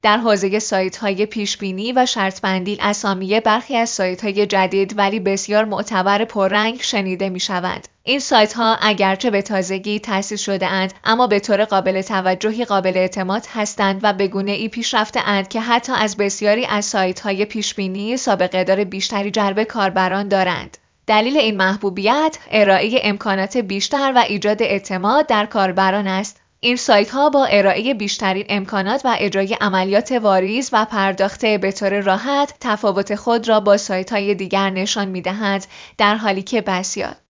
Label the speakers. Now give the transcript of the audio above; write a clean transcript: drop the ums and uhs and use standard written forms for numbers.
Speaker 1: در حوزه سایت‌های پیشبینی و شرط‌بندی اسامی برخی از سایت‌های جدید ولی بسیار معتبر پررنگ شنیده می‌شوند. این سایت‌ها اگرچه به تازگی تأسیس شده‌اند اما به طور قابل توجهی قابل اعتماد هستند و به گونه‌ای پیشرفته‌اند که حتی از بسیاری از سایت‌های پیشبینی سابقه‌دار بیشتری جلب کاربران دارند. دلیل این محبوبیت ارائه امکانات بیشتر و ایجاد اعتماد در کاربران است. این سایت‌ها با ارائه بیشترین امکانات و اجرای عملیات واریز و پرداخت به طور راحت تفاوت خود را با سایت‌های دیگر نشان می‌دهند، در حالی که بسیار